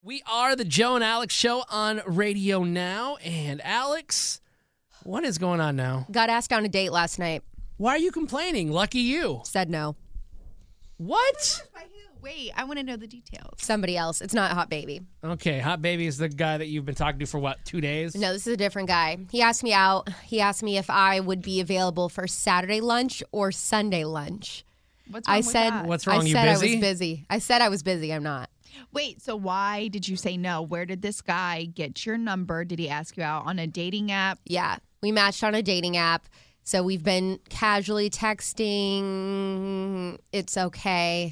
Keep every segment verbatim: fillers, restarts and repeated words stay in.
We are the Joe and Alex Show on radio now. And Alex, what is going on now? Got asked on a date last night. Why are you complaining? Lucky you. Said no. What? Wait, I want to know the details. Somebody else. It's not Hot Baby. Okay, Hot Baby is the guy that you've been talking to for, what, two days? No, this is a different guy. He asked me out. He asked me if I would be available for Saturday lunch or Sunday lunch. What's wrong I with said, that? What's wrong? I You said busy? I was busy. I said I was busy. I'm not. Wait, so why did you say no? Where did this guy get your number? Did he ask you out on a dating app? Yeah, we matched on a dating app. So we've been casually texting. It's okay.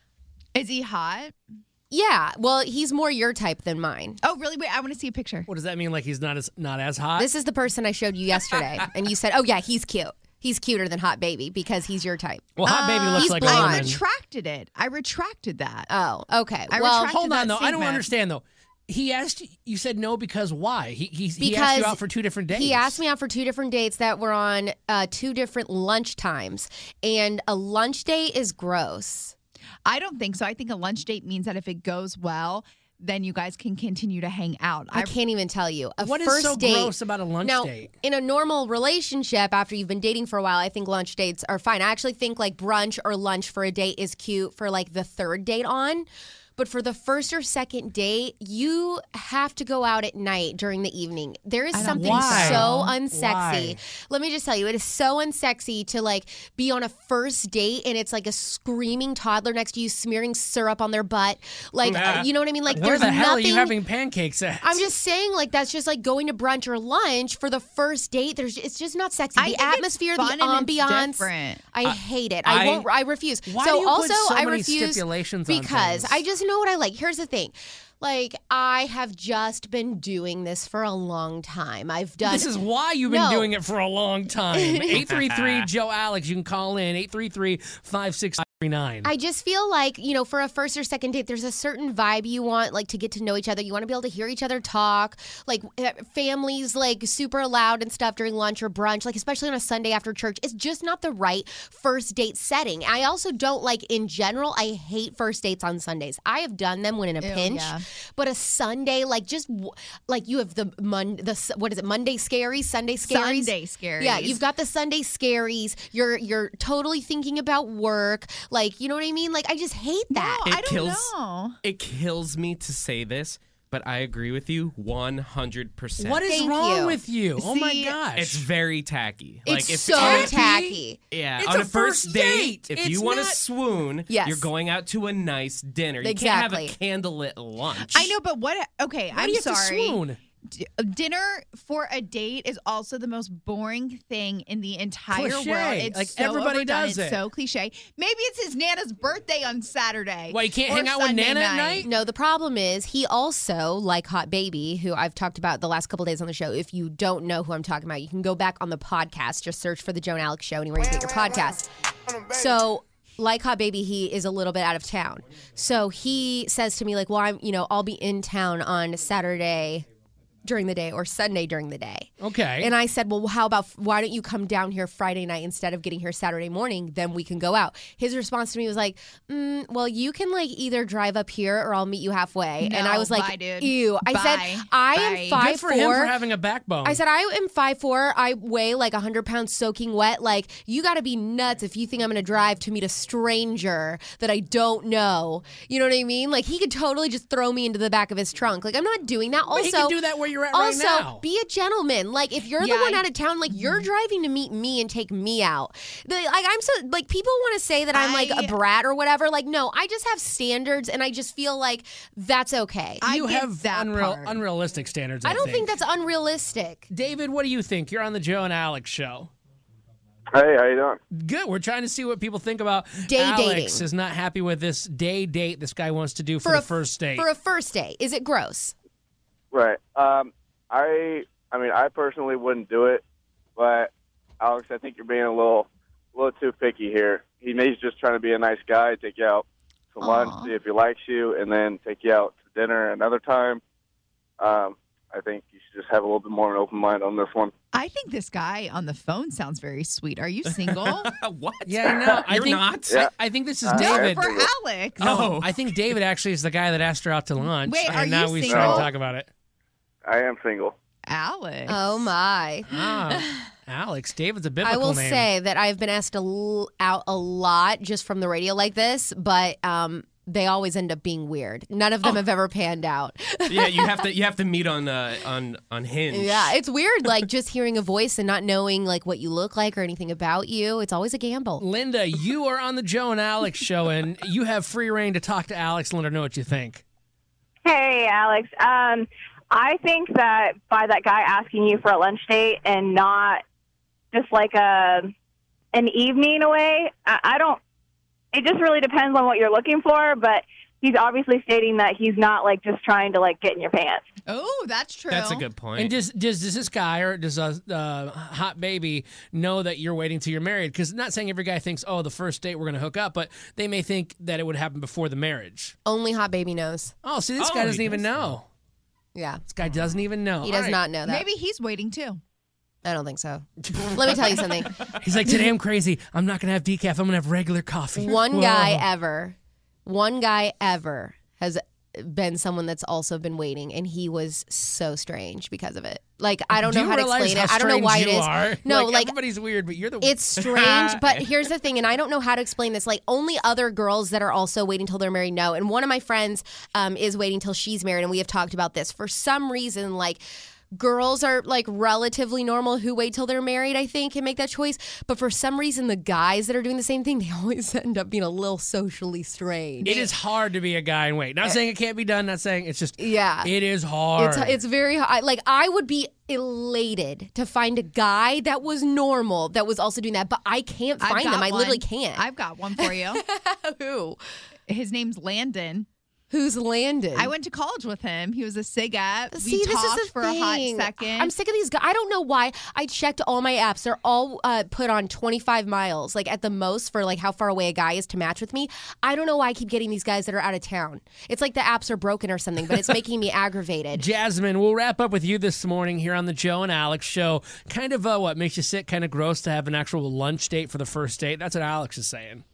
Is he hot? Yeah, well, he's more your type than mine. Oh, really? Wait, I want to see a picture. What does that mean? Like he's not as not as hot? This is the person I showed you yesterday. And you said, oh, yeah, he's cute. He's cuter than Hot Baby because he's your type. well, Hot Baby looks he's like blonde. a I woman. retracted it. I retracted that. Oh, okay. I well, retracted Hold on, that though. I don't statement. understand, though. He asked you, you said no because why? He, he, he Because asked you out for two different days. he asked me out for two different dates that were on uh, two different lunch times. And a lunch date is gross. I don't think so. I think a lunch date means that if it goes well, then you guys can continue to hang out. I can't even tell you. A What is first so date, gross about a lunch now, date? in a normal relationship, after you've been dating for a while, I think lunch dates are fine. I actually think like brunch or lunch for a date is cute for like the third date on. But for the first or second date, you have to go out at night during the evening. There is I don't something think so. so unsexy. Why? Let me just tell you, it is so unsexy to like be on a first date and it's like a screaming toddler next to you smearing syrup on their butt. Like, Nah. uh, you know what I mean? Like, Where there's the hell nothing. are you having pancakes at? I'm just saying, like, that's just like going to brunch or lunch for the first date. There's, it's just not sexy. I the think it's atmosphere, fun the and it's ambiance. different. I hate it. I, I- won't. I refuse. Why so do you put also, so I many refuse stipulations on because things? I just know what I like. Here's the thing. Like, I have just been doing this for a long time. I've done. This is why you've been No. doing it for a long time. eight three three Joe Alex. You can call in eight three three, five six three nine. I just feel like, you know, for a first or second date, there's a certain vibe you want, like, to get to know each other. You want to be able to hear each other talk. Like, eh, families, like, super loud and stuff during lunch or brunch, like, especially on a Sunday after church. It's just not the right first date setting. I also don't like, in general, I hate first dates on Sundays. I have done them when in a Ew, pinch. yeah. But a Sunday, like, just, w- like, you have the, mon- the what is it, Monday scaries, Sunday scaries? Sunday scaries. Yeah, you've got the Sunday scaries. You're you're totally thinking about work. Like, you know what I mean? Like, I just hate that. No, It I don't kills- know. It kills me to say this, but I agree with you one hundred percent. What is Thank wrong you. with you? oh my See, gosh. It's very tacky. It's like if so if- tacky. Yeah, It's on a a first, first date, date. if you It's want to not- swoon, Yes. you're going out to a nice dinner. You Exactly. can't have a candlelit lunch. I know, but what? Okay, Why I'm do you have sorry. to swoon? D- dinner for a date is also the most boring thing in the entire Cliche. world. It's Like, so everybody overdone. does It's it. so cliche. Maybe it's his Nana's birthday on Saturday. Why, you can't or hang out with Sunday Nana at night? No, the problem is he also, like Hot Baby, who I've talked about the last couple days on the show. If you don't know who I'm talking about, you can go back on the podcast. Just search for the Joe and Alex Show anywhere you get your podcast. So, like Hot Baby, he is a little bit out of town. So he says to me, like, well, I'm, you know, I'll be in town on Saturday during the day or Sunday during the day. Okay. And I said, well, how about, why don't you come down here Friday night instead of getting here Saturday morning? Then we can go out. His response to me was like, mm, well, you can like either drive up here or I'll meet you halfway. and I No, was like, bye, dude. ew. I Bye. said, I Bye. am five Good for four. him for having a backbone. I said, I am five four. I weigh like one hundred pounds soaking wet. Like, you got to be nuts if you think I'm going to drive to meet a stranger that I don't know. You know what I mean? Like, he could totally just throw me into the back of his trunk. Like, I'm not doing that. But Also, he can do that where you're at also, right now. be a gentleman. Like, if you're Yeah, the one I- out of town, like, you're driving to meet me and take me out. The- like, I'm so, like, people want to say that I'm like I- a brat or whatever. Like, no, I just have standards and I just feel like that's okay. I, I you get have that unreal, part. unrealistic standards. I, don't think that's unrealistic. David, what do you think? You're on the Joe and Alex show. Hey, how you doing? Good. We're trying to see what people think about Day Alex dating. is not happy with this day date this guy wants to do for, For the a- first date. For a first date, is it gross? Right. Um, I, I mean, I personally wouldn't do it, but Alex, I think you're being a little, a little too picky here. He may just trying to be a nice guy, take you out to lunch, Aw. see if he likes you, and then take you out to dinner another time. Um, I think you should just have a little bit more of an open mind on this one. I think this guy on the phone sounds very sweet. Are you single? What? Yeah, I know. I You're think, not? Yeah. I, I think this is Uh, David. For Alex. No, Oh. I think David actually is the guy that asked her out to lunch. Wait, and are now you we single? trying to talk about it. I am single. Alex. Oh my. Ah, Alex. David's a biblical I will name. say that I've been asked a l- out a lot just from the radio like this, but um, they always end up being weird. None of them have ever panned out. Yeah, you have to you have to meet on uh, on on Hinge. Yeah, it's weird, like just hearing a voice and not knowing like what you look like or anything about you. It's always a gamble. Linda, you are on the Joe and Alex show, and you have free reign to talk to Alex and let her know what you think. Hey, Alex. Um, I think that by that guy asking you for a lunch date and not just like a an evening away, I, I don't. It just really depends on what you're looking for, but he's obviously stating that he's not like just trying to like get in your pants. Oh, that's true. That's a good point. And does, does does this guy or does a uh, hot baby know that you're waiting till you're married? Because not saying every guy thinks, oh, the first date we're going to hook up, but they may think that it would happen before the marriage. Only Hot Baby knows. Oh, see, this Oh, guy he doesn't even does know. Yeah, This guy doesn't even know. he All does right. not know that. Maybe he's waiting too. I don't think so. Let me tell you something. He's like, today I'm crazy. I'm not going to have decaf. I'm going to have regular coffee. One Whoa. guy ever, one guy ever has been someone that's also been waiting, and he was so strange because of it. Like, I don't Do know you how to realize explain how it. I don't know strange why it you is. Are? No, like, like everybody's weird, but you're the it's strange, but here's the thing, and I don't know how to explain this. Like, only other girls that are also waiting till they're married know. And one of my friends um, is waiting till she's married, and we have talked about this. For some reason, like, girls are like relatively normal who wait till they're married, I think, and make that choice. But for some reason, the guys that are doing the same thing, they always end up being a little socially strange. It is hard to be a guy and wait. Not saying it can't be done. Not saying it's just. Yeah. It is hard. It's it's very hard. Like, I would be elated to find a guy that was normal that was also doing that, but I can't I've find got them. I one. literally can't. I've got one for you. Who? His name's Landon. Who's Landon? I went to college with him. He was a SIG app. See, we this talked is the for thing. a hot second. I'm sick of these guys. I don't know why. I checked all my apps. They're all uh, put on twenty-five miles, like at the most for like how far away a guy is to match with me. I don't know why I keep getting these guys that are out of town. It's like the apps are broken or something, but it's making me aggravated. Jasmine, we'll wrap up with you this morning here on the Joe and Alex show. Kind of uh, what makes you sick, kind of gross to have an actual lunch date for the first date. That's what Alex is saying.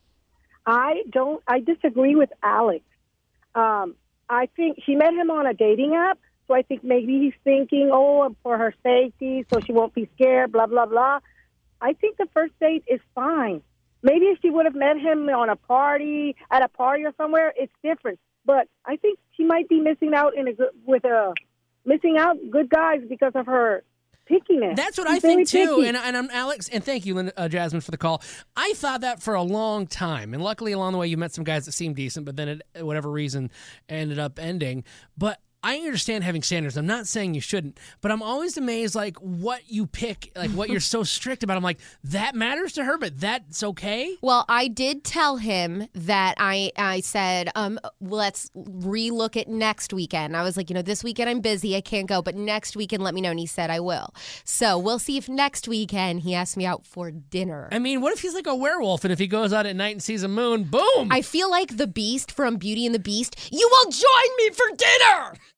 I don't. I disagree with Alex. Um, I think she met him on a dating app, so I think maybe he's thinking, oh, for her safety, so she won't be scared, blah, blah, blah. I think the first date is fine. Maybe if she would have met him on a party, at a party or somewhere, it's different. But I think she might be missing out in a good, with a missing out good guys because of her pickiness. That's what She's I think very too. picky. And, and I'm Alex, and thank you, Linda, uh, Jasmine, for the call. I thought that for a long time, and luckily along the way you met some guys that seemed decent, but then it, whatever reason, ended up ending. But I understand having standards. I'm not saying you shouldn't, but I'm always amazed, like what you pick, like what you're so strict about. I'm like, that matters to her, but that's okay. Well, I did tell him that I I said, um, let's relook at next weekend. I was like, you know, this weekend I'm busy, I can't go, but next weekend let me know. And he said I will. So we'll see if next weekend he asks me out for dinner. I mean, what if he's like a werewolf, and if he goes out at night and sees a moon, boom? I feel like the Beast from Beauty and the Beast. You will join me for dinner.